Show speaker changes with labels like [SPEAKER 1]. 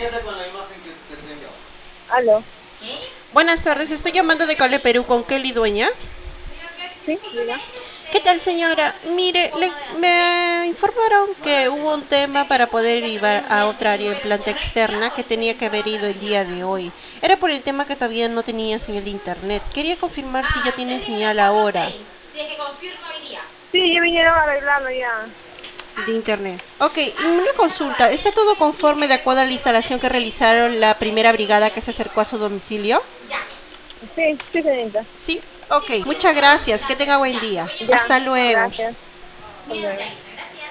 [SPEAKER 1] Aló.
[SPEAKER 2] Buenas tardes, estoy llamando de Cable Perú con Kelly Dueñas.
[SPEAKER 1] Sí, mira.
[SPEAKER 2] ¿Qué tal, señora? Mire, me informaron que hubo un tema para poder ir a otra área en planta externa que tenía que haber ido el día de hoy. Era por el tema que todavía no tenía señal de internet. Quería confirmar si ya tienen señal ahora
[SPEAKER 1] Sí, ya vinieron a arreglarlo ya.
[SPEAKER 2] de internet. Ok, y una consulta. ¿Está todo conforme de acuerdo a la instalación que realizaron la primera brigada que se acercó a su domicilio?
[SPEAKER 1] Sí, sí, señorita.
[SPEAKER 2] Sí. Ok, muchas gracias. Que tenga buen día.
[SPEAKER 1] Ya,
[SPEAKER 2] Hasta luego.
[SPEAKER 1] gracias. Hasta luego.